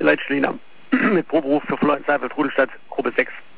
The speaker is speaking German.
Leitschliner mit Proberuf für Florian Seifert, Rudelstadt, Gruppe 6.